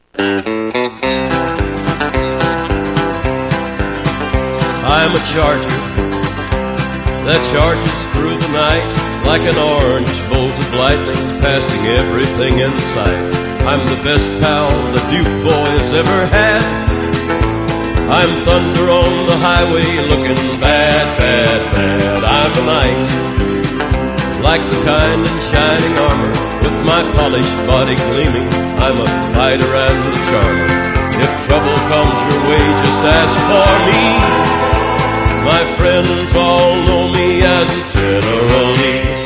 I'm a charger that charges through the night like an orange bolt of lightning, passing everything in sight. I'm the best pal the Duke boys ever had. I'm thunder on the highway looking bad, bad, bad. I'm a knight, like the kind in shining armor, with my polished body gleaming. I'm a fighter and a charmer. If trouble comes your way, just ask for me. My friends all know me as General Lee.